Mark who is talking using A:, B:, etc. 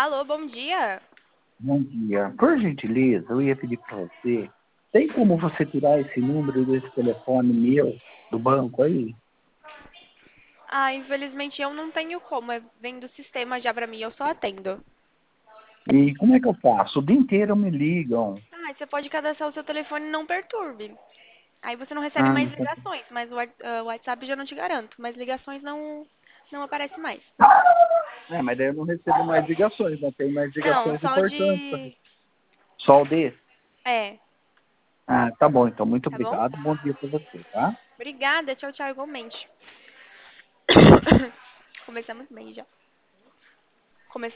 A: Alô, bom dia.
B: Bom dia. Por gentileza, eu ia pedir para você. Tem como você tirar esse número desse telefone meu do banco aí?
A: Infelizmente eu não tenho como. Vem do sistema já pra mim, eu só atendo.
B: E como é que eu faço? O dia inteiro me ligam.
A: Você pode cadastrar o seu telefone não perturbe. Aí você não recebe
B: Ah,
A: mais
B: tá.
A: ligações, mas o WhatsApp já não te garanto. Mas ligações não aparece mais.
B: Mas daí eu não recebo mais ligações, não tem mais
A: Não,
B: ligações
A: só
B: importantes.
A: de...
B: Só o desse?
A: É,
B: Ah, tá bom, então. Muito
A: tá bom?
B: obrigado. Bom dia para você, tá?
A: Obrigada, tchau, tchau, igualmente. Começamos bem já.